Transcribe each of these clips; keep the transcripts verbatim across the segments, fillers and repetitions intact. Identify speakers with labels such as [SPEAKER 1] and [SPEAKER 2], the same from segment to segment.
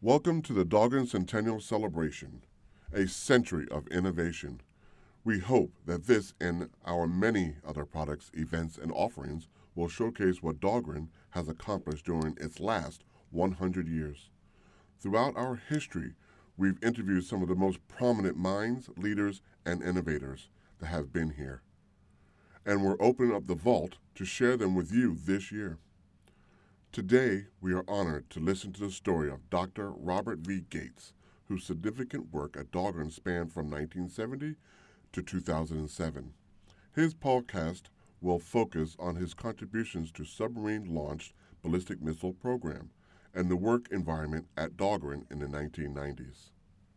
[SPEAKER 1] Welcome to the Dahlgren Centennial Celebration, a century of innovation. We hope that this and our many other products, events, and offerings will showcase what Dahlgren has accomplished during its last one hundred years. Throughout our history, we've interviewed some of the most prominent minds, leaders, and innovators that have been here. And we're opening up the vault to share them with you this year. Today, we are honored to listen to the story of Doctor Robert V. Gates, whose significant work at Dahlgren spanned from nineteen seventy to two thousand seven. His podcast will focus on his contributions to submarine-launched ballistic missile program and the work environment at Dahlgren in the nineteen nineties.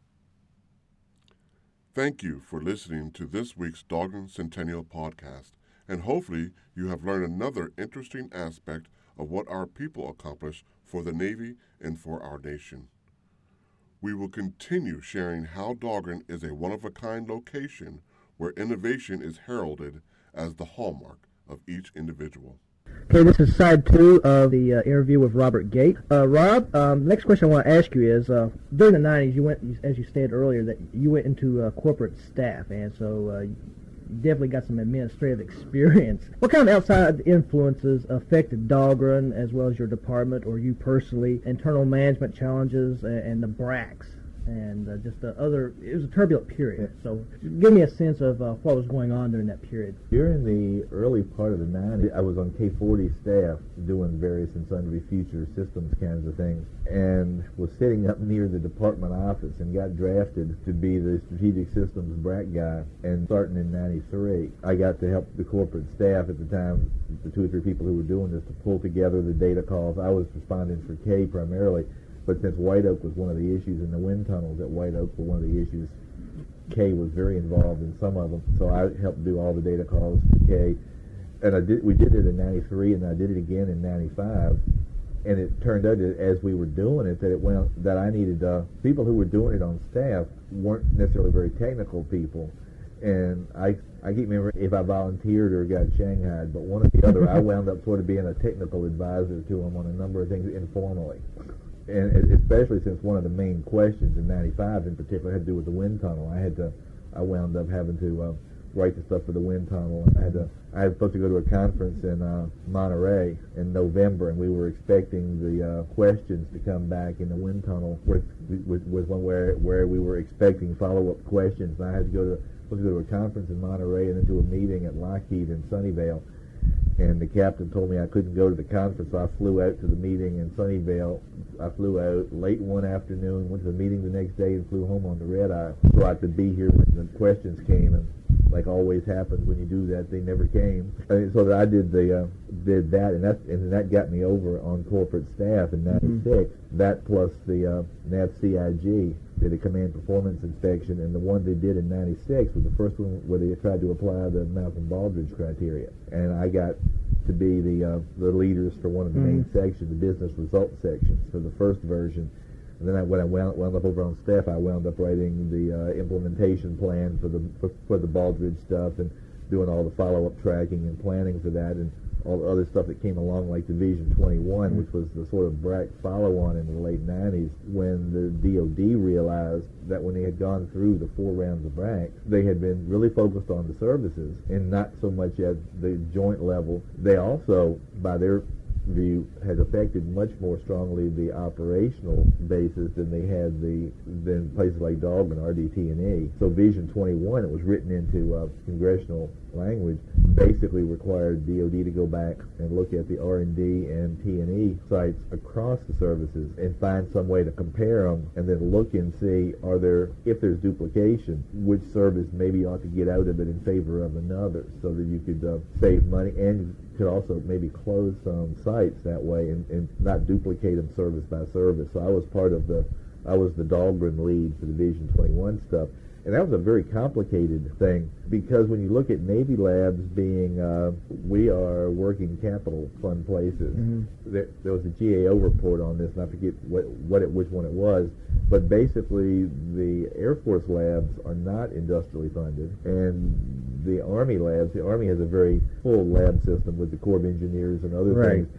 [SPEAKER 1] Thank you for listening to this week's Dahlgren Centennial Podcast, and hopefully you have learned another interesting aspect of what our people accomplish for the Navy and for our nation. We will continue sharing how Dahlgren is a one-of-a-kind location where innovation is heralded as the hallmark of each individual.
[SPEAKER 2] Okay, this is side two of the uh, interview with Robert Gates. Uh, Rob, um, next question I want to ask you is, uh, during the nineties, you went, as you stated earlier, that you went into uh, corporate staff, and so uh, you definitely got some administrative experience. What kind of outside influences affected Dahlgren, as well as your department, or you personally, internal management challenges, and, and the B R A Cs? And uh, just the other, it was a turbulent period. So give me a sense of uh, what was going on during that period.
[SPEAKER 3] During the early part of the nineties, I was on K forty staff doing various and sundry future systems kinds of things, and was sitting up near the department office and got drafted to be the strategic systems B R A C guy. And starting in ninety-three, I got to help the corporate staff at the time, the two or three people who were doing this, to pull together the data calls. I was responding for K primarily. But since White Oak was one of the issues, and the wind tunnels at White Oak were one of the issues, K was very involved in some of them. So I helped do all the data calls for K. And I did, we did it in ninety-three, and I did it again in ninety-five. And it turned out that as we were doing it, that it went, that I needed, uh, people who were doing it on staff weren't necessarily very technical people. And I, I keep remembering if I volunteered or got shanghaied, but one or the other, I wound up sort of being a technical advisor to them on a number of things informally. And especially since one of the main questions in ninety-five in particular had to do with the wind tunnel. I had to, I wound up having to uh, write the stuff for the wind tunnel. I had to, I was supposed to go to a conference in uh, Monterey in November, and we were expecting the uh, questions to come back in the wind tunnel with, with, with one where where we were expecting follow-up questions. And I had to go to, supposed to go to a conference in Monterey and then to a meeting at Lockheed in Sunnyvale. And the captain told me I couldn't go to the conference, so I flew out to the meeting in Sunnyvale. I flew out late one afternoon, went to the meeting the next day, and flew home on the red eye so I could be here when the questions came. And like always happens when you do that, they never came. And so that I did the uh, did that, and that and that got me over on corporate staff in ninety-six. Mm-hmm. That plus the uh, N A V C I G did a command performance inspection, and the one they did in ninety-six was the first one where they tried to apply the Malcolm Baldrige criteria. And I got to be the uh, the leaders for one of the mm-hmm. main sections, the business results sections, for the first version. And then I, when I wound, wound up over on staff, I wound up writing the uh, implementation plan for the for, for the Baldrige stuff, and doing all the follow-up tracking and planning for that, and all the other stuff that came along, like Division twenty-one, mm-hmm. which was the sort of B R A C follow-on in the late nineties, when the D O D realized that when they had gone through the four rounds of B R A C, they had been really focused on the services and not so much at the joint level. They also, by their view, had affected much more strongly the operational basis than they had the than places like Dahlgren, R D T and E. So Vision twenty-one, it was written into uh, congressional language, basically required D O D to go back and look at the R and D and T and E sites across the services and find some way to compare them, and then look and see, are there, if there's duplication, which service maybe ought to get out of it in favor of another, so that you could uh, save money, and could also maybe close some sites that way and, and not duplicate them service by service. So I was part of the, I was the Dahlgren lead for the Vision twenty-one stuff. And that was a very complicated thing, because when you look at Navy labs being, uh, we are working capital fund places. Mm-hmm. There, there was a G A O report on this, and I forget what, what it, which one it was, but basically the Air Force labs are not industrially funded, and the Army labs, the Army has a very full lab system with the Corps of Engineers and other
[SPEAKER 2] right.
[SPEAKER 3] things, and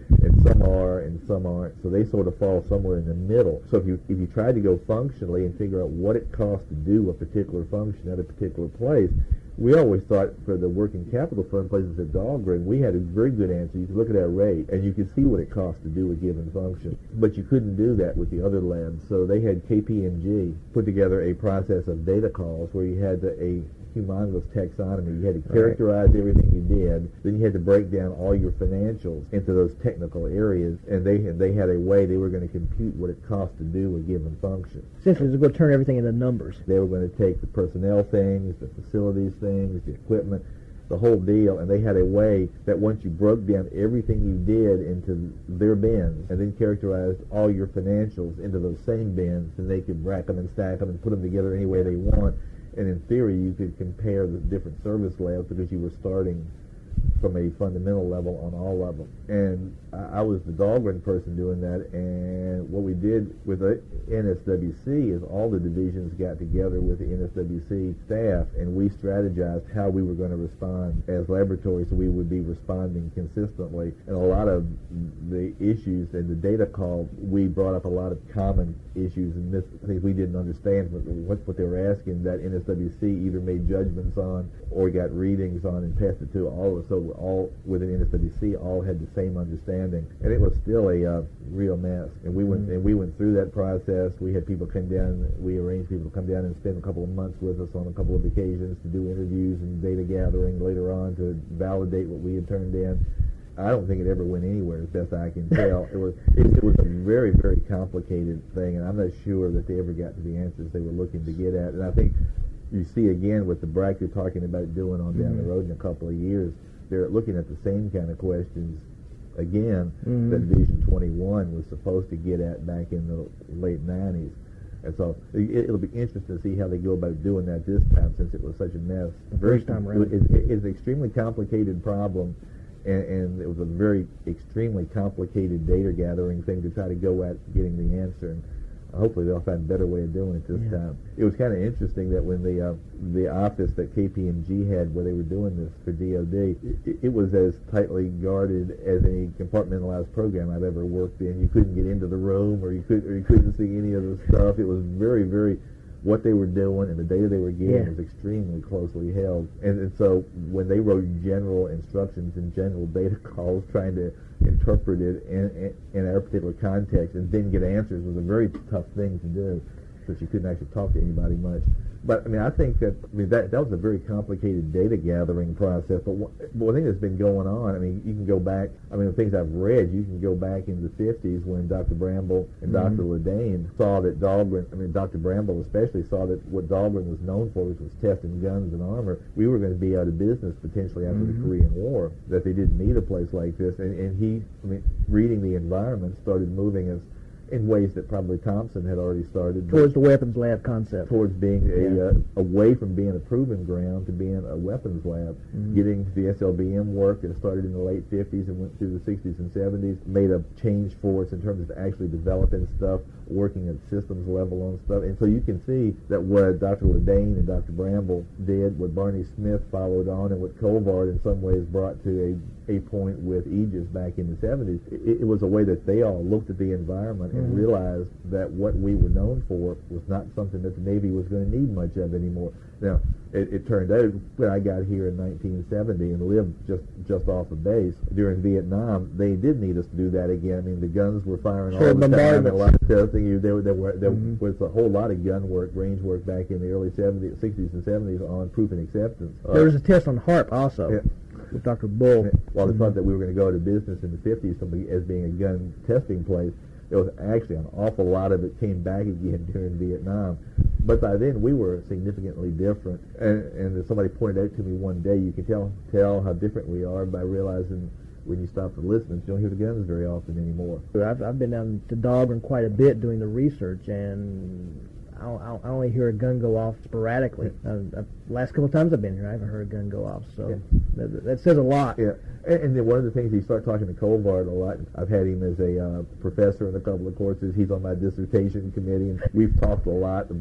[SPEAKER 3] some are and some aren't. So they sort of fall somewhere in the middle. So if you if you tried to go functionally and figure out what it costs to do a particular function at a particular place, we always thought for the working capital fund places at Dahlgren, we had a very good answer. You could look at our rate and you could see what it cost to do a given function. But you couldn't do that with the other labs. So they had K P M G put together a process of data calls where you had to, a humongous taxonomy. You had to characterize right. everything you did. Then you had to break down all your financials into those technical areas. And they they had a way they were going to compute what it cost to do a given function.
[SPEAKER 2] Essentially, they're going to turn everything into numbers.
[SPEAKER 3] They were going to take the personnel things, the facilities things, the equipment, the whole deal, and they had a way that once you broke down everything you did into their bins and then characterized all your financials into those same bins, then they could rack them and stack them and put them together any way they want. And in theory, you could compare the different service labs because you were starting from a fundamental level on all of them. And I, I was the Dahlgren person doing that, and what we did with the N S W C is all the divisions got together with the N S W C staff, and we strategized how we were going to respond as laboratories so we would be responding consistently. And a lot of the issues in the data call, we brought up a lot of common issues and mis- things we didn't understand what, what they were asking that N S W C either made judgments on or got readings on and passed it to all of us. So we're all within N S W C all had the same understanding, and it was still a uh, real mess. And we went mm-hmm. and we went through that process. We had people come down. We arranged people to come down and spend a couple of months with us on a couple of occasions to do interviews and data gathering later on to validate what we had turned in. I don't think it ever went anywhere, as best I can tell. It was it, it was a very, very complicated thing, and I'm not sure that they ever got to the answers they were looking to get at. And I think you see again with the B R A C you're talking about doing on down mm-hmm. the road in a couple of years, they're looking at the same kind of questions again mm-hmm. that Vision twenty-one was supposed to get at back in the late nineties. And so it, it'll be interesting to see how they go about doing that this time, since it was such a mess.
[SPEAKER 2] Very, First time around.
[SPEAKER 3] It, it, it's an extremely complicated problem, and, and it was a very extremely complicated data gathering thing to try to go at getting the answer. And hopefully they'll find a better way of doing it this yeah. time. It was kind of interesting that when the uh, the office that K P M G had where they were doing this for D O D, it, it was as tightly guarded as any compartmentalized program I've ever worked in. You couldn't get into the room, or you could or you couldn't see any of the stuff. It was very, very what they were doing and the data they were getting yeah. was extremely closely held. And, and so when they wrote general instructions and general data calls, trying to interpret it in, in, in our particular context and then get answers was a very tough thing to do, since you couldn't actually talk to anybody much. But I mean, I think that I mean that that was a very complicated data gathering process. But one, but one thing that's been going on, I mean, you can go back. I mean, the things I've read, you can go back in the fifties when Doctor Bramble and mm-hmm. Doctor Ledane saw that Dahlgren. I mean, Doctor Bramble especially saw that what Dahlgren was known for, which was testing guns and armor, we were going to be out of business potentially after mm-hmm. the Korean War. That they didn't need a place like this, and and he, I mean, reading the environment, started moving us in ways that probably Thompson had already started.
[SPEAKER 2] Towards the weapons lab concept.
[SPEAKER 3] Towards being a, yeah. uh, away from being a proving ground to being a weapons lab. Mm-hmm. Getting the S L B M work that started in the late fifties and went through the sixties and seventies, made a change for us in terms of actually developing stuff, working at systems level on stuff. And so you can see that what Doctor Ledane and Doctor Bramble did, what Barney Smith followed on, and what Colvard in some ways brought to a a point with Aegis back in the seventies, it, it was a way that they all looked at the environment mm-hmm. and realized that what we were known for was not something that the Navy was going to need much of anymore. Now, it, it turned out when I got here in nineteen seventy and lived just, just off the base during Vietnam, they did need us to do that again. I mean, the guns were firing
[SPEAKER 2] sure,
[SPEAKER 3] all the time, and a lot of testing. You, there, there, were, there
[SPEAKER 2] mm-hmm.
[SPEAKER 3] was a whole lot of gun work, range work back in the early seventies, sixties and seventies on proof and acceptance.
[SPEAKER 2] There uh, was a test on HARP also.
[SPEAKER 3] Yeah.
[SPEAKER 2] With Doctor Bull.
[SPEAKER 3] Well, they
[SPEAKER 2] mm-hmm.
[SPEAKER 3] thought that we were going to go to business in the fifties as being a gun testing place. There was actually an awful lot of it came back again during Vietnam. But by then, we were significantly different. And, and as somebody pointed out to me one day, you can tell tell how different we are by realizing when you stop to listen, you don't hear the guns very often anymore.
[SPEAKER 2] I've, I've been down to Dahlgren quite a bit doing the research, and I, I only hear a gun go off sporadically. Uh, uh, last couple of times I've been here, I haven't heard a gun go off, so yeah. that, that says a lot.
[SPEAKER 3] Yeah, and, and then one of the things, you start talking to Colvard a lot. I've had him as a uh, professor in a couple of courses. He's on my dissertation committee, and we've talked a lot about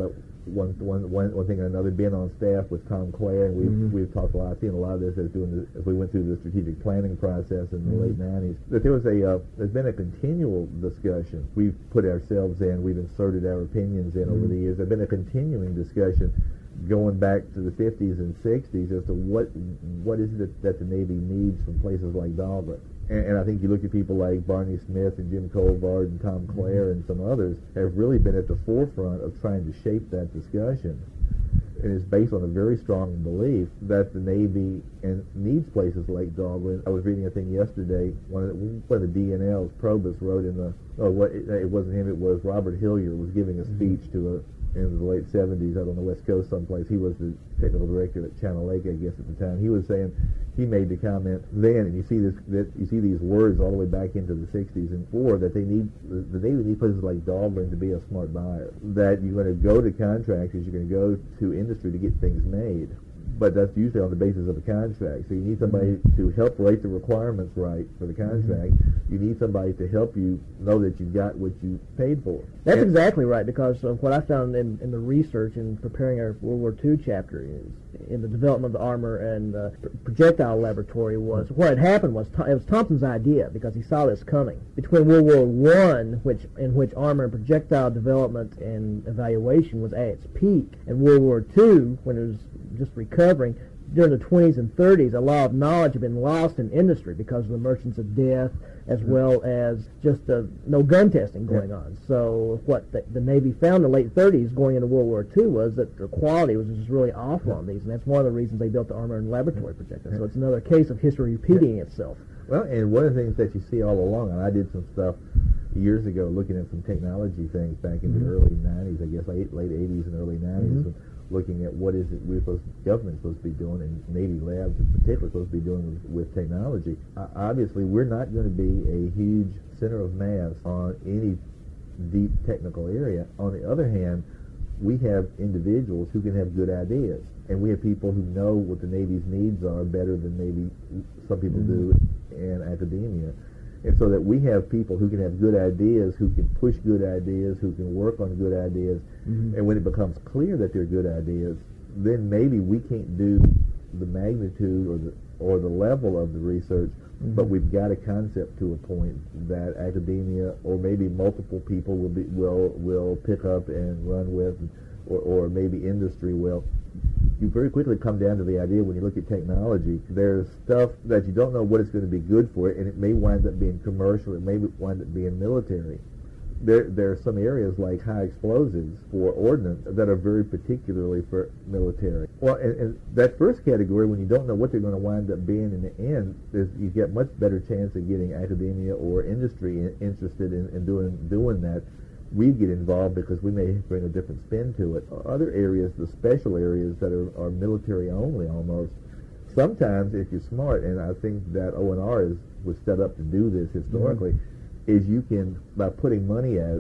[SPEAKER 3] one, one, one, one thing or another, being on staff with Tom Clare, and we've,
[SPEAKER 2] Mm-hmm.
[SPEAKER 3] we've talked a lot, seen a lot of this as, doing the, as we went through the strategic planning process in the
[SPEAKER 2] Mm-hmm.
[SPEAKER 3] late nineties, that there was a, uh, there's been a continual discussion. We've put ourselves in, we've inserted our opinions in mm-hmm. over the years. There's been a continuing discussion going back to the fifties and sixties as to what what is it that, that the Navy needs from places like Dahlgren. And, and I think you look at people like Barney Smith and Jim Colvard and Tom Clare and some others have really been at the forefront of trying to shape that discussion. And it's based on a very strong belief that the Navy and needs places like Dahlgren. I was reading a thing yesterday. One of the, one of the D N Ls, Probus, wrote in the oh, what it, it wasn't him. It was Robert Hillier was giving a speech to a. in the late seventies out on the West Coast someplace. He was the technical director at Channel Lake, I guess, at the time. He was saying, he made the comment then, and you see this, that you see these words all the way back into the sixties and four, that they need, the, the Navy needs places like Dahlgren to be a smart buyer. That you're going to go to contractors, you're going to go to industry to get things made. But that's usually on the basis of a contract. So you need somebody mm-hmm. to help write the requirements right for the contract. Mm-hmm. You need somebody to help you know that you got what you paid for.
[SPEAKER 2] That's
[SPEAKER 3] and
[SPEAKER 2] exactly right, because of what I found in, in the research in preparing our World War Two chapter is in the development of the armor and uh, projectile laboratory was mm-hmm. what had happened was it was Thompson's idea, because he saw this coming. Between World War One, which in which armor and projectile development and evaluation was at its peak, and World War Two, when it was just recovering, during the twenties and thirties, a lot of knowledge had been lost in industry because of the merchants of death, as mm-hmm. well as just uh, no gun testing going yeah. on. So what the, the Navy found in the late thirties going into World War Two was that the quality was just really awful
[SPEAKER 3] yeah.
[SPEAKER 2] on these, and that's one of the reasons they built the armor and laboratory projectile. So it's another case of history repeating yeah. itself.
[SPEAKER 3] Well, and one of the things that you see all along, and I did some stuff years ago looking at some technology things back in mm-hmm. the early nineties, I guess late, late eighties and early nineties, mm-hmm. looking at what is it we're supposed, government's supposed to be doing, and Navy labs in particular supposed to be doing with, with technology. Uh, obviously, we're not going to be a huge center of mass on any deep technical area. On the other hand, we have individuals who can have good ideas, and we have people who know what the Navy's needs are better than maybe some people mm-hmm. do in academia. And so that we have people who can have good ideas, who can push good ideas, who can work on good ideas. Mm-hmm. And when it becomes clear that they're good ideas, then maybe we can't do the magnitude or the or the level of the research, mm-hmm. but we've got a concept to a point that academia or maybe multiple people will be will will pick up and run with, or, or maybe industry will. You very quickly come down to the idea when you look at technology, there's stuff that you don't know what it's going to be good for, and it may wind up being commercial, it may wind up being military. There, there are some areas like high explosives for ordnance that are very particularly for military. Well, and, and that first category, when you don't know what they're going to wind up being in the end, is you get much better chance of getting academia or industry in, interested in, in doing doing that. We get involved because we may bring a different spin to it. Other areas, the special areas that are, are military only almost, sometimes if you're smart, and I think that O N R is, was set up to do this historically, mm-hmm. is you can, by putting money out,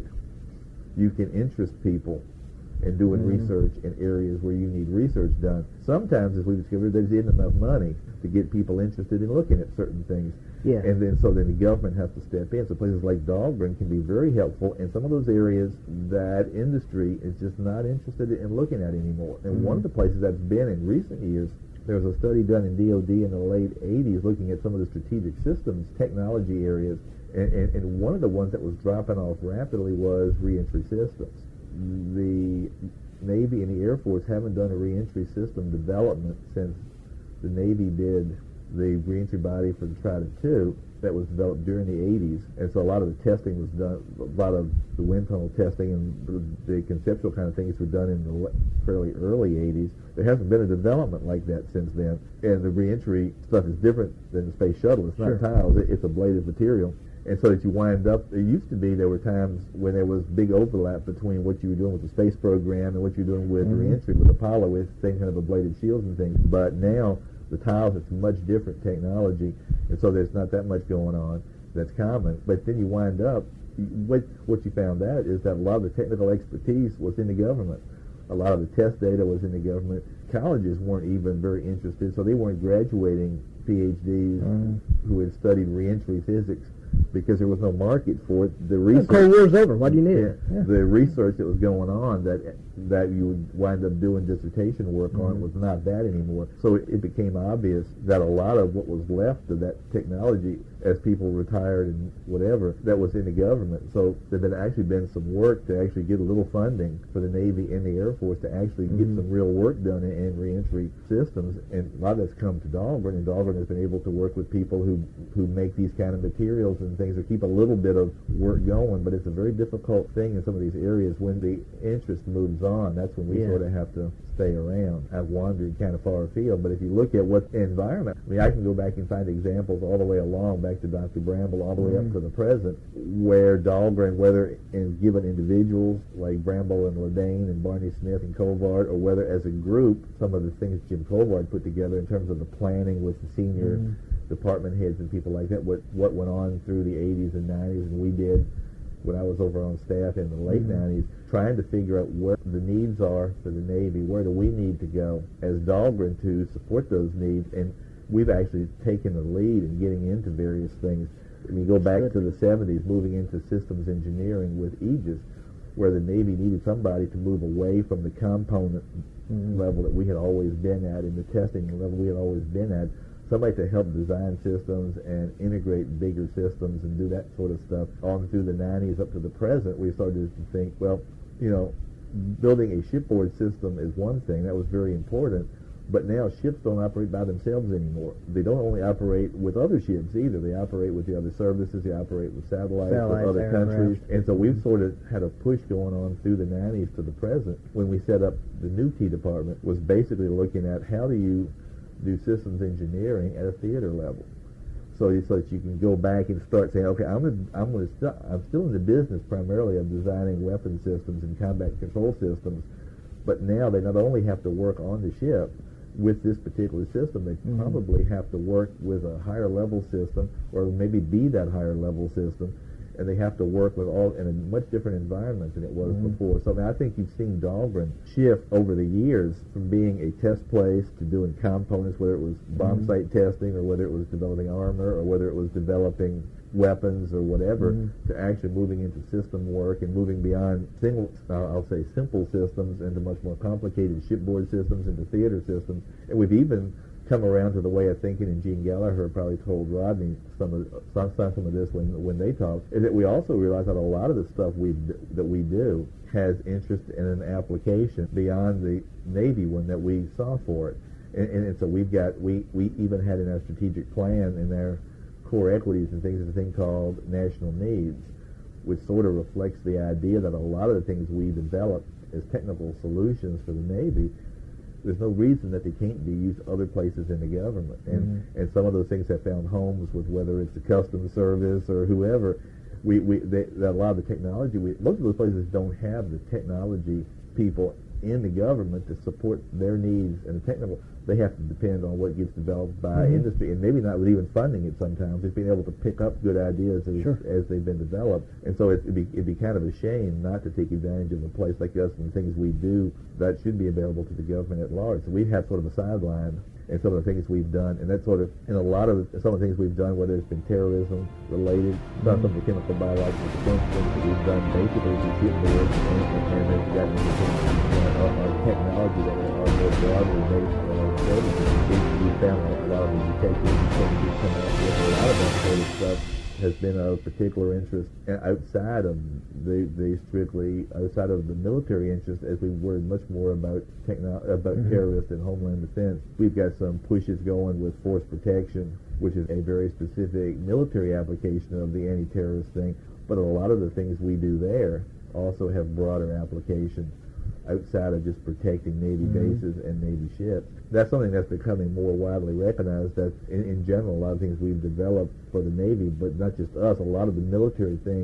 [SPEAKER 3] you can interest people in doing mm-hmm. research in areas where you need research done. Sometimes, as we've discovered, there isn't enough money to get people interested in looking at certain things.
[SPEAKER 2] Yeah.
[SPEAKER 3] And then so then the government has to step in. So places like Dahlgren can be very helpful in some of those areas that industry is just not interested in looking at anymore. And mm-hmm. one of the places that's been in recent years, there was a study done in D O D in the late eighties looking at some of the strategic systems, technology areas, and, and, and one of the ones that was dropping off rapidly was reentry systems. The Navy and the Air Force haven't done a reentry system development since the Navy did the reentry body for the Trident two that was developed during the eighties, and so a lot of the testing was done, a lot of the wind tunnel testing and the conceptual kind of things were done in the fairly early eighties. There hasn't been a development like that since then, and the reentry stuff is different than the space shuttle. It's not
[SPEAKER 2] sure.
[SPEAKER 3] tiles, it's a bladed material. And so that you wind up, there used to be, there were times when there was big overlap between what you were doing with the space program and what you're doing with mm-hmm. reentry with Apollo, with same kind of ablated shields and things. But now, the tiles, it's much different technology, and so there's not that much going on that's common. But then you wind up, what, what you found out is that a lot of the technical expertise was in the government. A lot of the test data was in the government. Colleges weren't even very interested, so they weren't graduating P H Ds mm-hmm. who had studied reentry physics because there was no market for it. The
[SPEAKER 2] The
[SPEAKER 3] research,
[SPEAKER 2] Cold War's over. Why do you need
[SPEAKER 3] yeah,
[SPEAKER 2] it? Yeah.
[SPEAKER 3] the research that was going on that that you would wind up doing dissertation work
[SPEAKER 2] Mm-hmm.
[SPEAKER 3] on was not that anymore. So it, it became obvious that a lot of what was left of that technology, as people retired and whatever, that was in the government. So there had actually been some work to actually get a little funding for the Navy and the Air Force to actually get
[SPEAKER 2] Mhm.
[SPEAKER 3] some real work done in, in reentry systems. And a lot of that's come to Dahlgren, and Dahlgren has been able to work with people who, who make these kind of materials and things, or keep a little bit of work going. But it's a very difficult thing in some of these areas. When the interest moves on, that's when we
[SPEAKER 2] Yeah.
[SPEAKER 3] sort of have to stay around. I've wandered kind of far afield, but if you look at what the environment, I mean, I can go back and find examples all the way along, back to Doctor Bramble, all the way
[SPEAKER 2] Mhm.
[SPEAKER 3] up to the present, where Dahlgren, whether in given individuals like Bramble and Ledane and Barney Smith and Covard, or whether as a group, some of the things Jim Covard put together in terms of the planning with the senior
[SPEAKER 2] Mhm.
[SPEAKER 3] department heads and people like that, what what went on through the eighties and nineties, and we did when I was over on staff in the late
[SPEAKER 2] Mhm.
[SPEAKER 3] nineties, trying to figure out where the needs are for the Navy, where do we need to go as Dahlgren to support those needs, and we've actually taken the lead in getting into various things. When you go back
[SPEAKER 2] Good.
[SPEAKER 3] to the seventies, moving into systems engineering with Aegis, where the Navy needed somebody to move away from the component
[SPEAKER 2] Mhm.
[SPEAKER 3] level that we had always been at, and the testing level we had always been at, somebody to help design systems and integrate bigger systems and do that sort of stuff. On through the nineties up to the present, we started to think, well, you know, building a shipboard system is one thing. That was very important. But now ships don't operate by themselves anymore. They don't only operate with other ships either. They operate with the other services. They operate with satellites,
[SPEAKER 2] Satellites,
[SPEAKER 3] with other
[SPEAKER 2] aircraft.
[SPEAKER 3] countries. And so we've sort of had a push going on through the nineties to the present. When we set up the new T department, was basically looking at how do you do systems engineering at a theater level. So, you, so that you can go back and start saying, okay, I'm gonna, I'm gonna st- I'm still in the business primarily of designing weapon systems and combat control systems, but now they not only have to work on the ship with this particular system, they
[SPEAKER 2] Mhm.
[SPEAKER 3] probably have to work with a higher level system, or maybe be that higher level system, and they have to work with all in a much different environment than it was
[SPEAKER 2] Mhm.
[SPEAKER 3] before. So I mean, I think you've seen Dahlgren shift over the years from being a test place to doing components, whether it was bomb
[SPEAKER 2] Mhm.
[SPEAKER 3] site testing, or whether it was developing armor, or whether it was developing weapons or whatever,
[SPEAKER 2] Mhm.
[SPEAKER 3] to actually moving into system work and moving beyond single, uh, I'll say simple systems, into much more complicated shipboard systems, into theater systems. And we've even come around to the way of thinking, and Gene Gallagher probably told Rodney some of some, some of this when when they talked, is that we also realize that a lot of the stuff we d- that we do has interest in an application beyond the Navy one that we saw for it. And, and, and so we've got we we even had in our strategic plan in our core equities and things, is a thing called national needs, which sort of reflects the idea that a lot of the things we develop as technical solutions for the Navy, there's no reason that they can't be used other places in the government. And
[SPEAKER 2] Mhm.
[SPEAKER 3] and some of those things have found homes with, whether it's the Customs Service or whoever. We, we they, that a lot of the technology, we, most of those places don't have the technology people in the government to support their needs and the technical. They have to depend on what gets developed by
[SPEAKER 2] Mhm.
[SPEAKER 3] industry, and maybe not with even funding it sometimes, just being able to pick up good ideas as,
[SPEAKER 2] Sure.
[SPEAKER 3] as they've been developed. And so it, it'd, be, it'd be kind of a shame not to take advantage of a place like us and the things we do that should be available to the government at large. So we have sort of a sideline and some of the things we've done, and that's sort of, in a lot of the, some of the things we've done, whether it's been terrorism related, not some of the chemical biological defense things that we've done basically through shipboard, and, and, and then gotten into things, you know, our, our technology that are, are more broadly based on our services. We, we found a lot of the detectives and things we've come out with, a lot of that sort of stuff has been of particular interest outside of the, the strictly outside of the military interest, as we worried much more about techno about
[SPEAKER 2] Mhm.
[SPEAKER 3] terrorist and homeland defense. We've got some pushes going with force protection, which is a very specific military application of the anti-terrorist thing, but a lot of the things we do there also have broader application outside of just protecting Navy
[SPEAKER 2] Mhm.
[SPEAKER 3] bases and Navy ships. That's something that's becoming more widely recognized, that in, in general, a lot of things we've developed for the Navy, but not just us, a lot of the military things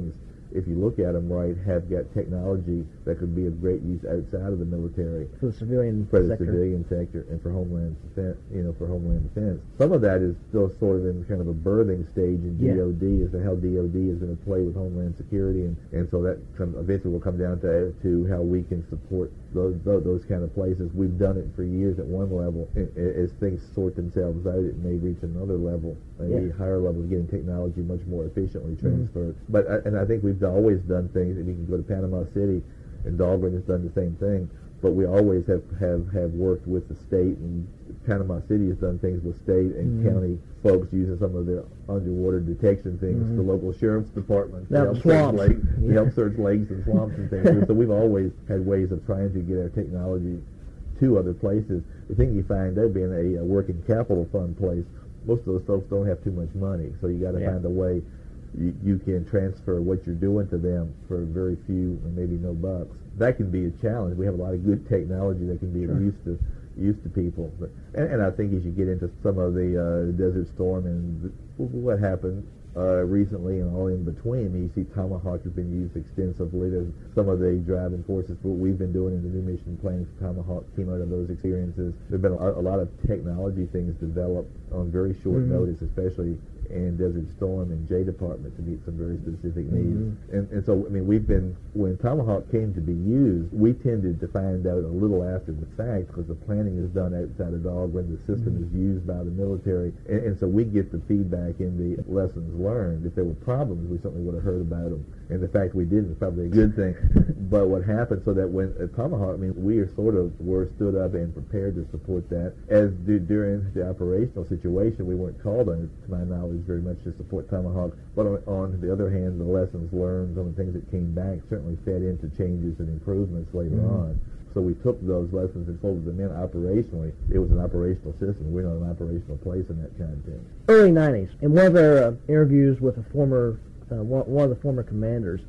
[SPEAKER 3] if you look at them right, have got technology that could be of great use outside of the military.
[SPEAKER 2] For the civilian
[SPEAKER 3] for the
[SPEAKER 2] sector.
[SPEAKER 3] civilian sector and for homeland defense, you know, for homeland defense. Some of that is still sort of in kind of a birthing stage in
[SPEAKER 2] Yeah.
[SPEAKER 3] D O D as to how D O D is going to play with homeland security, and, and so that come, eventually will come down to to how we can support those, those those kind of places. We've done it for years at one level. As things sort themselves out, it may reach another level, a
[SPEAKER 2] yeah.
[SPEAKER 3] higher level of getting technology much more efficiently transferred.
[SPEAKER 2] Mm-hmm.
[SPEAKER 3] But and I think we've always done things. If you can go to Panama City, and Dahlgren has done the same thing. But we always have, have, have worked with the state, and Panama City has done things with state and
[SPEAKER 2] mm-hmm.
[SPEAKER 3] county folks using some of their underwater detection things. Mm-hmm. The local sheriff's department to
[SPEAKER 2] now
[SPEAKER 3] help,
[SPEAKER 2] swamps.
[SPEAKER 3] search lakes,
[SPEAKER 2] yeah.
[SPEAKER 3] to help search lakes and swamps and things. So we've always had ways of trying to get our technology to other places. The thing you find out being a, a working capital fund place, most of those folks don't have too much money, so you got to
[SPEAKER 2] yeah.
[SPEAKER 3] find a way you, you can transfer what you're doing to them for very few or maybe no bucks. That can be a challenge. We have a lot of good technology that can be
[SPEAKER 2] sure.
[SPEAKER 3] of use to use to people. But, and, and I think as you get into some of the uh, Desert Storm and the, what happened uh, recently and all in between, I mean, you see Tomahawk has been used extensively. There's some of the driving forces for what we've been doing in the new mission planning for Tomahawk came out of those experiences. There have been a, a lot of technology things developed on very short
[SPEAKER 2] mm-hmm.
[SPEAKER 3] notice, especially and Desert Storm and J Department to meet some very specific needs. Mm-hmm. And, and so, I mean, we've been, when Tomahawk came to be used, we tended to find out a little after the fact because the planning is done outside of Dahlgren, the system mm-hmm. is used by the military, and, and so we get the feedback in the lessons learned. If there were problems, we certainly would have heard about them. And the fact we didn't is probably a good thing. But what happened, so that when uh, Tomahawk, I mean, we are sort of were stood up and prepared to support that. As do, during the operational situation, we weren't called on it, to my knowledge, very much to support Tomahawk. But on, on the other hand, the lessons learned on the things that came back certainly fed into changes and improvements later mm-hmm. on. So we took those lessons and folded them in operationally. It was an operational system. We're not an operational place in that kind of thing.
[SPEAKER 2] Early nineties, in one of their uh, interviews with a former, uh, one, one of the former commanders,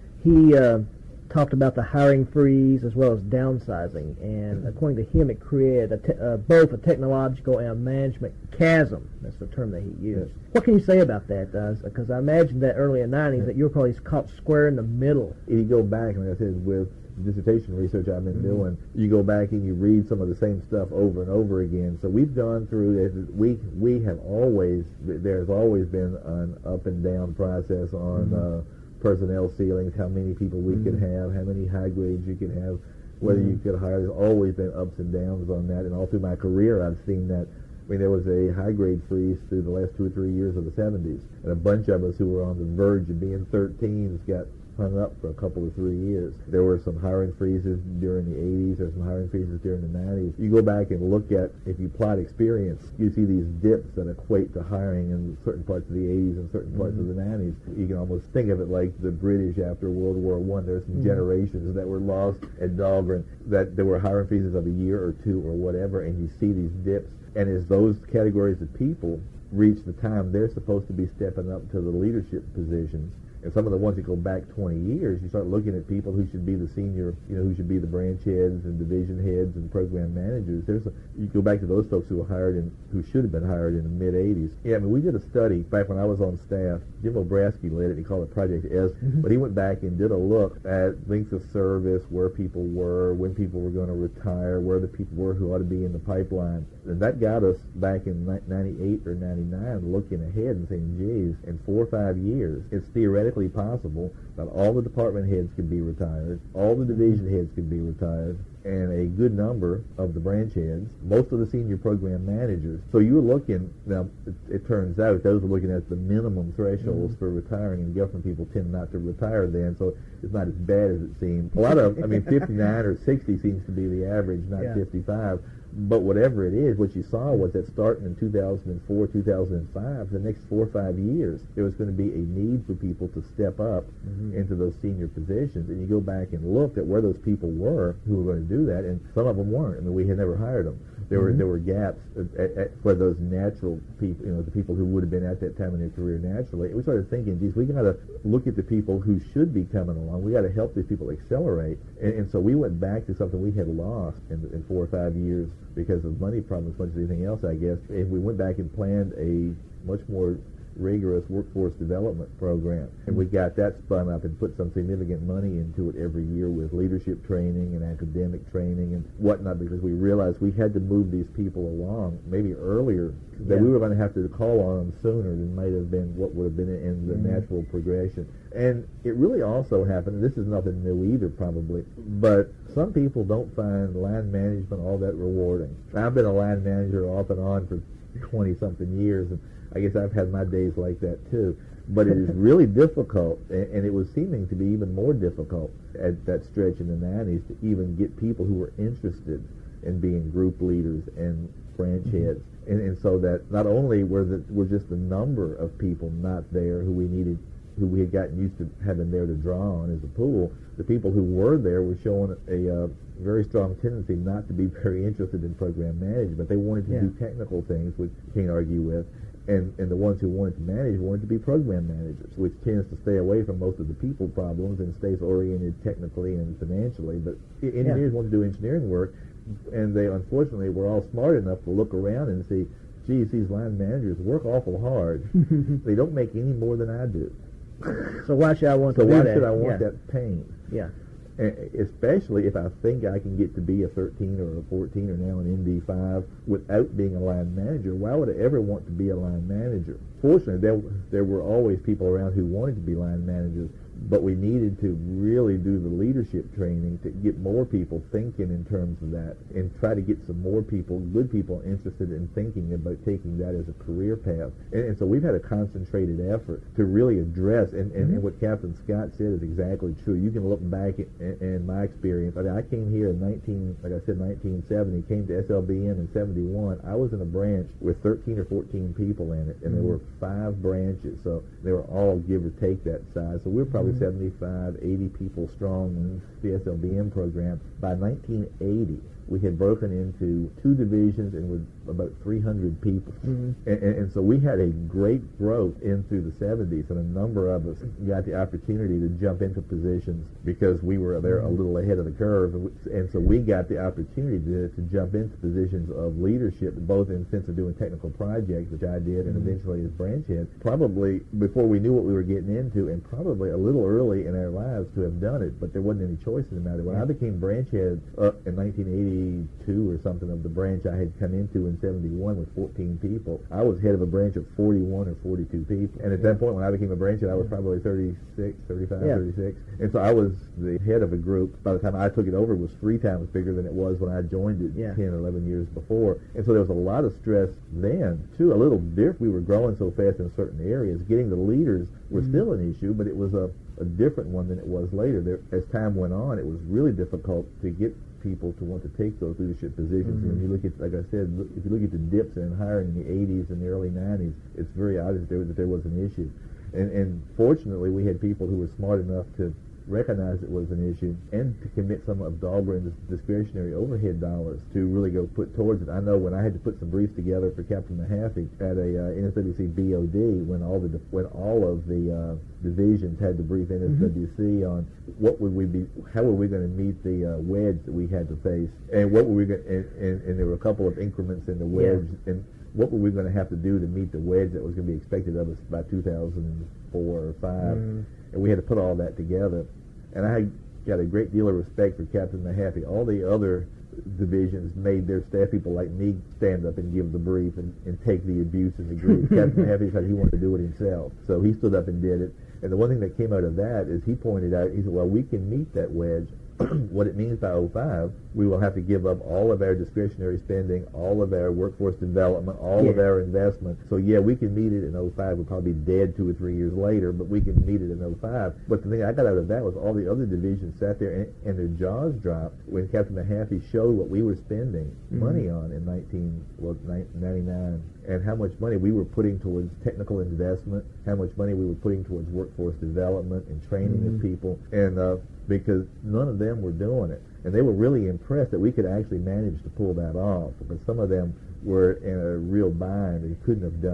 [SPEAKER 2] he uh, talked about the hiring freeze as well as downsizing. And according to him, it created a te- uh, both a technological and a management chasm. That's the term that he used. Yes. What can you say about that? Because uh, I imagine that early in the nineties yes. that you were probably caught square in the middle.
[SPEAKER 3] If you go back, like I said, with dissertation research I've been mm-hmm. doing, you go back and you read some of the same stuff over and over again. So we've gone through this. We we have always, there's always been an up and down process on mm-hmm. uh, personnel ceilings, how many people we mm-hmm. could have, how many high grades you could have, whether mm-hmm. you could hire. There's always been ups and downs on that, and all through my career I've seen that. I mean, there was a high-grade freeze through the last two or three years of the seventies, and a bunch of us who were on the verge of being thirteens got hung up for a couple or three years. There were some hiring freezes during the eighties, or some hiring freezes during the nineties. You go back and look at, if you plot experience, you see these dips that equate to hiring in certain parts of the eighties and certain parts mm-hmm. of the nineties. You can almost think of it like the British after World War One. There's some mm-hmm. generations that were lost at Dahlgren, that there were hiring freezes of a year or two or whatever, and you see these dips. And as those categories of people reach the time they're supposed to be stepping up to the leadership positions, and some of the ones that go back twenty years, you start looking at people who should be the senior, you know, who should be the branch heads and division heads and program managers. There's a, you go back to those folks who were hired in, who should have been hired in the mid eighties. Yeah, I mean, we did a study back when I was on staff. Jim Obrasky led it. He called it Project S. Mm-hmm. But he went back and did a look at length of service, where people were, when people were going to retire, where the people were who ought to be in the pipeline. And that got us back in ninety-eight or ninety-nine looking ahead and saying, geez, in four or five years, it's theoretically possible that all the department heads could be retired, all the division heads could be retired, and a good number of the branch heads, most of the senior program managers. So you were looking, now it, it turns out those were looking at the minimum thresholds mm-hmm. for retiring, and government people tend not to retire then, so it's not as bad as it seemed. A lot of, I mean, fifty-nine or sixty seems to be the average, not yeah. fifty-five. But whatever it is, what you saw was that starting in two thousand four, two thousand five, the next four or five years, there was going to be a need for people to step up mm-hmm. into those senior positions. And you go back and look at where those people were who were going to do that, and some of them weren't. I mean, we had never hired them. There mm-hmm. were there were gaps at, at, for those natural people, you know, the people who would have been at that time in their career naturally. And we started thinking, geez, we got to look at the people who should be coming along. We got to help these people accelerate. And, and so we went back to something we had lost in, in four or five years because of money problems, as much as anything else, I guess. And we went back and planned a much more rigorous workforce development program. And we got that spun up and put some significant money into it every year with leadership training and academic training and whatnot, because we realized we had to move these people along maybe earlier, that
[SPEAKER 2] Yeah.
[SPEAKER 3] we were going to have to call on them sooner than might have been what would have been in the mm-hmm. natural progression. And it really also happened, and this is nothing new either probably, but some people don't find line management all that rewarding. I've been a line manager off and on for twenty-something years, and I guess I've had my days like that too. But it is really difficult, and it was seeming to be even more difficult at that stretch in the nineties to even get people who were interested in being group leaders and branch heads. Mm-hmm. And, and so that not only were the, were just the number of people not there who we needed, who we had gotten used to having there to draw on as a pool, the people who were there were showing a uh, very strong tendency not to be very interested in program management. They wanted to
[SPEAKER 2] yeah.
[SPEAKER 3] do technical things, which you can't argue with. And, and the ones who wanted to manage wanted to be program managers, which tends to stay away from most of the people problems and stays oriented technically and financially. But engineers
[SPEAKER 2] yeah.
[SPEAKER 3] want to do engineering work, and they unfortunately were all smart enough to look around and see, geez, these line managers work awful hard. They don't make any more than I do.
[SPEAKER 2] So why should I want
[SPEAKER 3] so
[SPEAKER 2] to do
[SPEAKER 3] why
[SPEAKER 2] that?
[SPEAKER 3] should I want
[SPEAKER 2] yeah.
[SPEAKER 3] that pain?
[SPEAKER 2] Yeah.
[SPEAKER 3] Especially if I think I can get to be a thirteen or a fourteen or now an N D five without being a line manager. Why would I ever want to be a line manager? Fortunately, there, there were always people around who wanted to be line managers, but we needed to really do the leadership training to get more people thinking in terms of that and try to get some more people, good people, interested in thinking about taking that as a career path. And, and so we've had a concentrated effort to really address, and, and, mm-hmm. and what Captain Scott said is exactly true. You can look back in, in my experience. I mean, I came here in nineteen, like I said, nineteen seventy, came to S L B M in seventy-one. I was in a branch with thirteen or fourteen people in it, and mm-hmm. there were five branches, so they were all give or take that size. So we were probably mm-hmm. seventy-five, eighty people strong in the S L B M program. By nineteen eighty, we had broken into two divisions and with about three hundred people. Mm-hmm. And, and, and so we had a great growth into the seventies, and a number of us got the opportunity to jump into positions because we were there mm-hmm. a little ahead of the curve. And, we, and so we got the opportunity to, to jump into positions of leadership, both in the sense of doing technical projects, which I did, and mm-hmm. eventually as branch head, probably before we knew what we were getting into, and probably a little early in our lives to have done it, but there wasn't any choice in the matter. When yeah. I became branch head uh, in nineteen eighty-two or something of the branch I had come into in seventy-one with fourteen people, I was head of a branch of forty-one or forty-two people. And at yeah. that point, when I became a branch head, I was probably thirty-six, thirty-five, yeah. thirty-six. And so I was the head of a group. By the time I took it over, it was three times bigger than it was when I joined it yeah. ten or eleven years before. And so there was a lot of stress then, too. A little different. We were growing so fast in certain areas. Getting the leaders was mm-hmm. still an issue, but it was a, a different one than it was later. There, as time went on, it was really difficult to get people to want to take those leadership positions. Mm-hmm. When you look at, like I said, look, if you look at the dips in hiring in the eighties and the early nineties, it's very obvious that there, that there was an issue. And, and fortunately, we had people who were smart enough to recognize it was an issue and to commit some of Dahlgren's discretionary overhead dollars to really go put towards it. I know when I had to put some briefs together for Captain Mahaffey at a uh, N S W C B O D, when all the when all of the uh, divisions had to brief N S W C mm-hmm. on what would we be, how were we going to meet the uh, wedge that we had to face, and what were we going, and, and, and there were a couple of increments in the wedge, yeah. and what were we going to have to do to meet the wedge that was going to be expected of us by two thousand four or five. Mm. And we had to put all that together. And I got a great deal of respect for Captain Mahaffey. All the other divisions made their staff people like me stand up and give the brief and, and take the abuse and the grief. Captain Mahaffey said he wanted to do it himself. So he stood up and did it. And the one thing that came out of that is he pointed out, he said, well, we can meet that wedge. What it means by oh five, we will have to give up all of our discretionary spending, all of our workforce development, all yeah. of our investment. So yeah, we can meet it in oh five. We'll probably be dead two or three years later, but we can meet it in oh five. But the thing I got out of that was all the other divisions sat there and, and their jaws dropped when Captain Mahaffey showed what we were spending mm-hmm. money on in nineteen ninety-nine and how much money we were putting towards technical investment, how much money we were putting towards workforce development and training mm-hmm. of people, and uh, because none of them were doing it. And they were really impressed that we could actually manage to pull that off, because some of them were in a real bind and couldn't have done it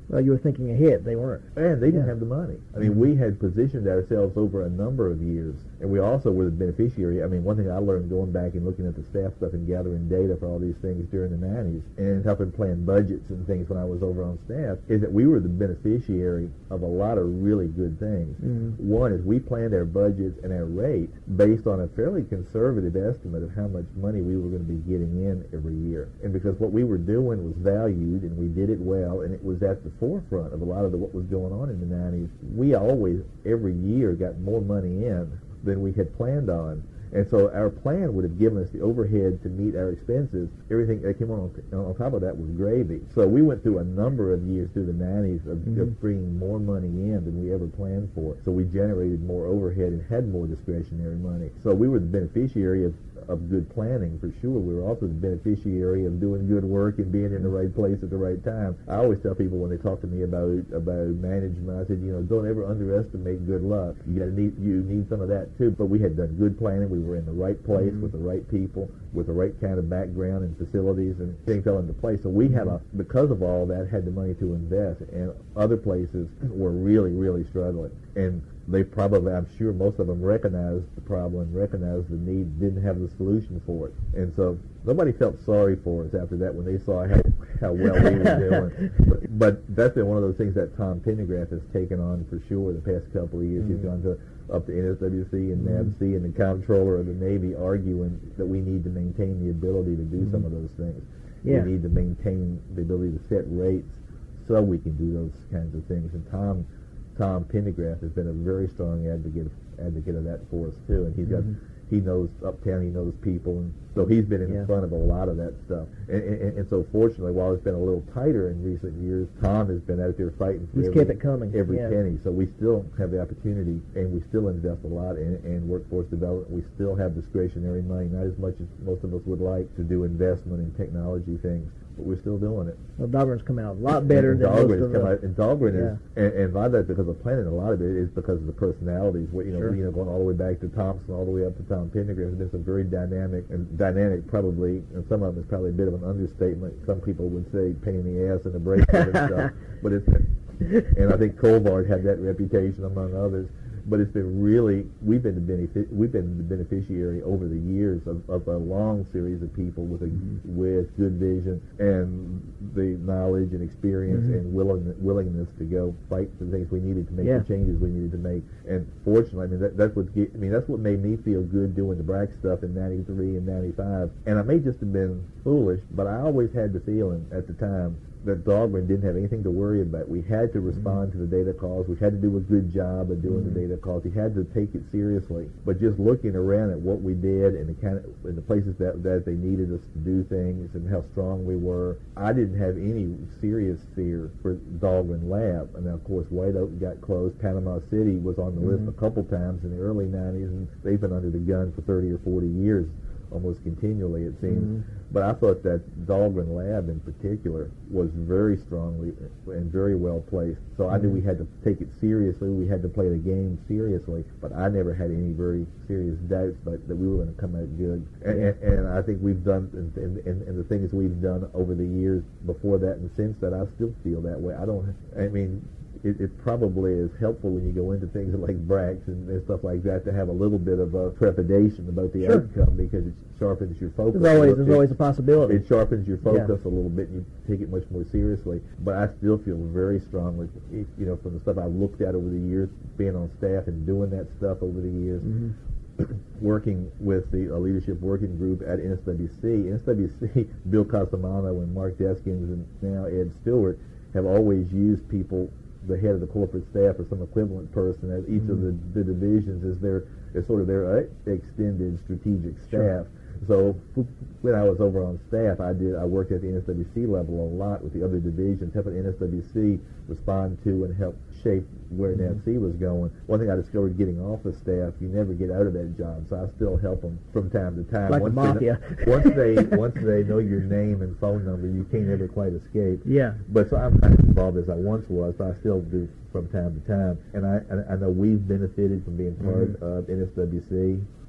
[SPEAKER 2] Well, you were thinking ahead. They weren't.
[SPEAKER 3] And they didn't
[SPEAKER 2] Yeah.
[SPEAKER 3] have the money. I mean,
[SPEAKER 2] Mm-hmm.
[SPEAKER 3] we had positioned ourselves over a number of years, and we also were the beneficiary. I mean, one thing I learned going back and looking at the staff stuff and gathering data for all these things during the nineties and helping plan budgets and things when I was over on staff is that we were the beneficiary of a lot of really good things.
[SPEAKER 2] Mm-hmm.
[SPEAKER 3] One is we planned our budgets and our rate based on a fairly conservative estimate of how much money we were going to be getting in every year. And because what we were doing was valued and we did it well and it was at the forefront of a lot of the, what was going on in the nineties, we always, every year, got more money in than we had planned on. And so our plan would have given us the overhead to meet our expenses. Everything that came on on top of that was gravy. So we went through a number of years through the nineties of, mm-hmm. of bringing more money in than we ever planned for. So we generated more overhead and had more discretionary money. So we were the beneficiary of, of good planning for sure. We were also the beneficiary of doing good work and being in the right place at the right time. I always tell people when they talk to me about about management, I said, you know, don't ever underestimate good luck. You gotta need you need some of that too. But we had done good planning. We were in the right place mm-hmm. with the right people, with the right kind of background and facilities, and things fell into place. So we had a, because of all that, had the money to invest, and other places were really, really struggling. And they probably, I'm sure most of them recognized the problem, recognized the need, didn't have the solution for it. And so nobody felt sorry for us after that when they saw how, how well we were doing. But, but that's been one of those things that Tom Pendergraft has taken on for sure the past couple of years. Mm-hmm. He's gone to up to N S W C and
[SPEAKER 2] mm-hmm.
[SPEAKER 3] NAVSEA and the comptroller of the Navy arguing that we need to maintain the ability to do mm-hmm. some of those things.
[SPEAKER 2] Yeah.
[SPEAKER 3] We need to maintain the ability to set rates so we can do those kinds of things. And Tom Tom Pendergraft has been a very strong advocate advocate of that for us too. And he's mm-hmm. got he knows uptown, he knows people, and so he's been in
[SPEAKER 2] yeah.
[SPEAKER 3] front of a lot of that stuff. And, and, and so fortunately, while it's been a little tighter in recent years, Tom has been out there fighting for
[SPEAKER 2] he's
[SPEAKER 3] every,
[SPEAKER 2] kept it coming.
[SPEAKER 3] every
[SPEAKER 2] yeah.
[SPEAKER 3] penny. So we still have the opportunity, and we still invest a lot in, in workforce development. We still have discretionary money, not as much as most of us would like to do investment in technology things, but we're still doing it.
[SPEAKER 2] Well, Dahlgren's come out a lot better
[SPEAKER 3] and
[SPEAKER 2] than
[SPEAKER 3] Dahlgren
[SPEAKER 2] most of
[SPEAKER 3] come
[SPEAKER 2] the...
[SPEAKER 3] out, and Dahlgren
[SPEAKER 2] yeah.
[SPEAKER 3] is, and, and by that, because of planning, a lot of it is because of the personalities. You know,
[SPEAKER 2] sure.
[SPEAKER 3] you know, going all the way back to Thompson, all the way up to Tom Pendergraft, there's been some very dynamic, and dynamic probably, and some of them is probably a bit of an understatement. Some people would say pain in the ass and a bracelet and stuff, but it's, and I think Colvard had that reputation among others. But it's been really, we've been the benefic- we've been the beneficiary over the years of, of a long series of people with a mm-hmm. with good vision and the knowledge and experience mm-hmm. and willing, willingness to go fight for the things we needed to make,
[SPEAKER 2] yeah.
[SPEAKER 3] the changes we needed to make. And fortunately, I mean that, that's what I mean that's what made me feel good doing the Brack stuff in ninety-three and ninety-five. And I may just have been foolish, but I always had the feeling at the time that Dahlgren didn't have anything to worry about. We had to respond mm-hmm. to the data calls. We had to do a good job of doing mm-hmm. the data calls. He had to take it seriously. But just looking around at what we did and the kind of and the places that, that they needed us to do things and how strong we were, I didn't have any serious fear for Dahlgren Lab. And of course, White Oak got closed. Panama City was on the mm-hmm. list a couple times in the early nineties, and they've been under the gun for thirty or forty years. Almost continually, it seems. Mm-hmm. But I thought that Dahlgren Lab in particular was very strongly and very well placed. So mm-hmm. I knew we had to take it seriously. We had to play the game seriously. But I never had any very serious doubts but that we were going to come out good. And, and, and I think we've done, and, and, and the things we've done over the years before that and since that, I still feel that way. I don't, I mean, It, it probably is helpful when you go into things like Brax and, and stuff like that to have a little bit of a trepidation about the
[SPEAKER 2] sure.
[SPEAKER 3] outcome because it sharpens your focus.
[SPEAKER 2] There's always, there's
[SPEAKER 3] it,
[SPEAKER 2] always a possibility.
[SPEAKER 3] It sharpens your focus
[SPEAKER 2] yeah.
[SPEAKER 3] a little bit and you take it much more seriously. But I still feel very strongly, you know, from the stuff I've looked at over the years, being on staff and doing that stuff over the years, mm-hmm. working with the uh, leadership working group at N S W C. N S W C, Bill Costamano and Mark Deskins and now Ed Stewart have always used people, the head of the corporate staff or some equivalent person at each mm-hmm. of the, the divisions is their is sort of their extended strategic staff. Sure. So when I was over on staff, I did I worked at the N S W C level a lot with the other divisions, helping N S W C respond to and help shape where mm-hmm. NAVSEA was going. One thing I discovered getting off the staff, you never get out of that job, so I still help them from time to time.
[SPEAKER 2] Like
[SPEAKER 3] once
[SPEAKER 2] the mafia.
[SPEAKER 3] They, once they once they know your name and phone number, you can't ever quite escape.
[SPEAKER 2] Yeah.
[SPEAKER 3] But so I'm not as involved as I once was, but I still do from time to time. And I and I know we've benefited from being part mm-hmm. of N S W C.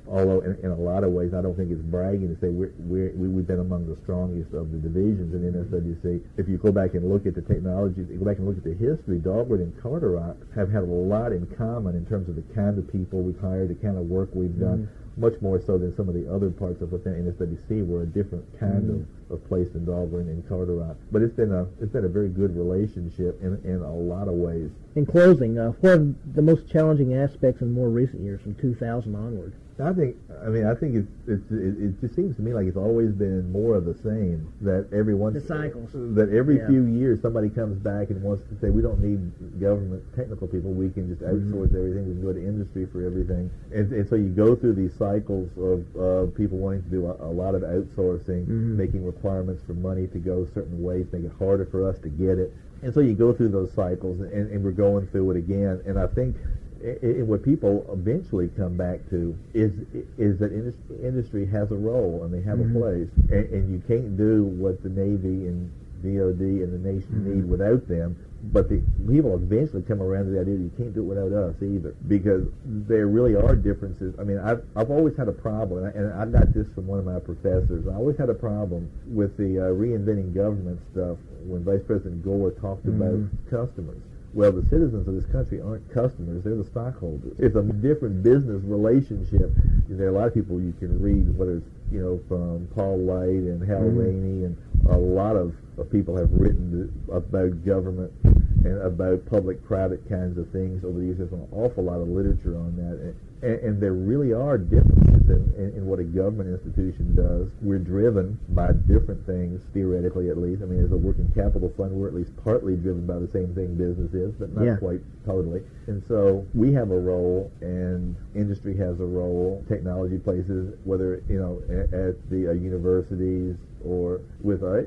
[SPEAKER 3] Although in, in a lot of ways, I don't think it's bragging to say we're, we're, we, we've been among the strongest of the divisions in N S W C. If you go back and look at the technologies, you go back and look at the history, Dahlgren and Carderock have had a lot in common in terms of the kind of people we've hired, the kind of work we've done, mm-hmm. much more so than some of the other parts of within N S W C were a different kind mm-hmm. of, of place than Dahlgren and Carderock. But it's been a it's been a very good relationship in, in a lot of ways.
[SPEAKER 2] In closing, uh, what are the most challenging aspects in more recent years from two thousand onward?
[SPEAKER 3] I think, I mean, I think it's, it's, it, it just seems to me like it's always been more of the same, that every once,
[SPEAKER 2] the cycles.
[SPEAKER 3] that every
[SPEAKER 2] yeah.
[SPEAKER 3] few years somebody comes back and wants to say, we don't need government technical people, we can just outsource mm-hmm. everything, we can go to industry for everything. And, and so you go through these cycles of uh, people wanting to do a, a lot of outsourcing, mm-hmm. making requirements for money to go certain ways, make it harder for us to get it. And so you go through those cycles, and, and we're going through it again. And I think And what people eventually come back to is is that industry, industry has a role and they have mm-hmm. a place, and, and you can't do what the Navy and D O D and the nation mm-hmm. need without them. But the people eventually come around to the idea that you can't do it without us either, because there really are differences. I mean, I've I've always had a problem, and I got this from one of my professors. I always had a problem with the uh, reinventing government stuff when Vice President Gore talked mm-hmm. about customers. Well, the citizens of this country aren't customers, they're the stockholders. It's a different business relationship. There are a lot of people you can read, whether it's, you know, from Paul Light and Hal mm-hmm. Rainey, and a lot of, of people have written about government and about public-private kinds of things over the years. There's an awful lot of literature on that. And, and there really are differences in, in, in what a government institution does. We're driven by different things, theoretically at least. I mean, as a working capital fund, we're at least partly driven by the same thing business is, but not
[SPEAKER 2] yeah.
[SPEAKER 3] quite totally. And so we have a role, and industry has a role. Technology places, whether, you know, at, at the uh, universities or with our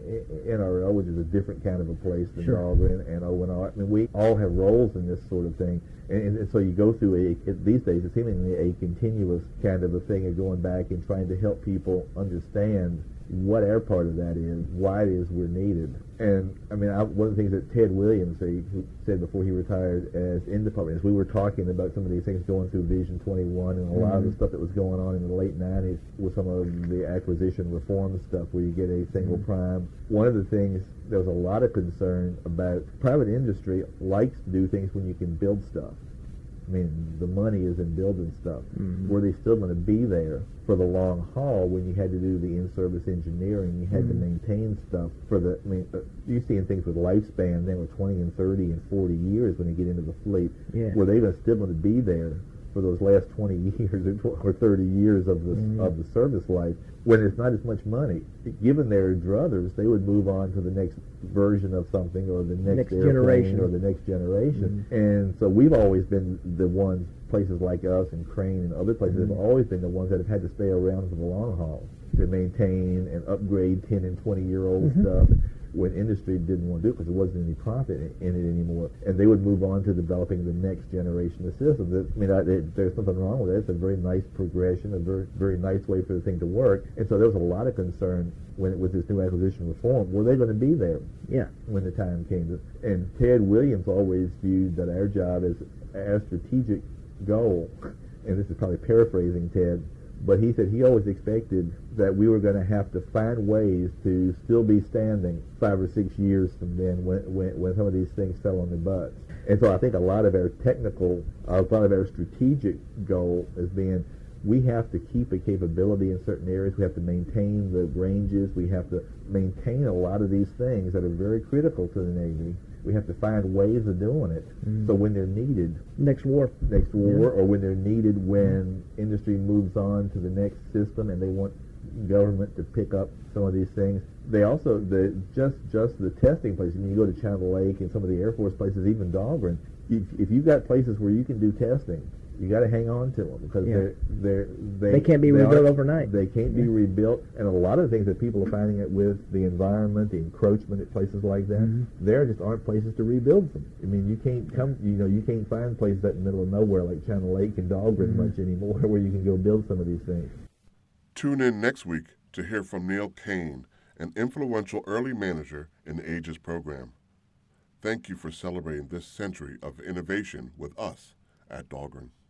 [SPEAKER 3] N R L, which is a different kind of a place than
[SPEAKER 2] sure.
[SPEAKER 3] Dahlgren and O N R. I mean, we all have roles in this sort of thing. And, and so you go through a, it, these days, it's seemingly a continuous kind of a thing of going back and trying to help people understand what our part of that is, why it is we're needed. And, I mean, I, one of the things that Ted Williams say, who said before he retired as in department, is we were talking about some of these things going through Vision twenty-one, and a mm-hmm. lot of the stuff that was going on in the late nineties with some of the acquisition reform stuff where you get a single mm-hmm. prime. One of the things, there was a lot of concern about private industry likes to do things when you can build stuff. I mean, the money is in building stuff. Mm-hmm. Were they still going to be there for the long haul when you had to do the in-service engineering? You had mm-hmm. to maintain stuff for the, I mean, uh, you see in things with lifespan, they were twenty and thirty and forty years when you get into the fleet.
[SPEAKER 2] Yeah.
[SPEAKER 3] Were they gonna, still going to be there for those last twenty years or thirty years of the, mm-hmm. of the service life when it's not as much money? Given their druthers, they would move on to the next version of something, or the next,
[SPEAKER 2] next
[SPEAKER 3] airplane,
[SPEAKER 2] generation.
[SPEAKER 3] or the next generation.
[SPEAKER 2] Mm-hmm.
[SPEAKER 3] And so we've always been the ones, places like us and Crane and other places mm-hmm. have always been the ones that have had to stay around for the long haul to maintain and upgrade ten and twenty year old mm-hmm. stuff when industry didn't want to do it because there wasn't any profit in it anymore. And they would move on to developing the next generation of systems. I mean, I, it, there's nothing wrong with it. It's a very nice progression, a very, very nice way for the thing to work. And so there was a lot of concern when it was this new acquisition reform. Were they going to be there
[SPEAKER 2] yeah.
[SPEAKER 3] when the time came? To, and Ted Williams always viewed that our job as our strategic goal, and this is probably paraphrasing Ted, but he said he always expected that we were going to have to find ways to still be standing five or six years from then when, when, when some of these things fell on their butts. And so I think a lot of our technical, a lot of our strategic goal is being, we have to keep a capability in certain areas. We have to maintain the ranges. We have to maintain a lot of these things that are very critical to the Navy. We have to find ways of doing it. Mm. So when they're needed,
[SPEAKER 2] next war,
[SPEAKER 3] next war, yeah. or when they're needed when mm. industry moves on to the next system and they want government to pick up some of these things. They also, the just just the testing places. When you go to Channel Lake and some of the Air Force places, even Dahlgren, if, if you've got places where you can do testing, you got to hang on to them because yeah. they're, they're, they
[SPEAKER 2] they can't be
[SPEAKER 3] they
[SPEAKER 2] rebuilt overnight.
[SPEAKER 3] They can't yeah. be rebuilt, and a lot of the things that people are finding it with the environment, the encroachment at places like that, mm-hmm. there just aren't places to rebuild them. I mean, you can't come, you know, you can't find places out in the middle of nowhere like Channel Lake and Dahlgren mm-hmm. much anymore where you can go build some of these things.
[SPEAKER 1] Tune in next week to hear from Neil Kane, an influential early manager in the Aegis program. Thank you for celebrating this century of innovation with us at Dahlgren.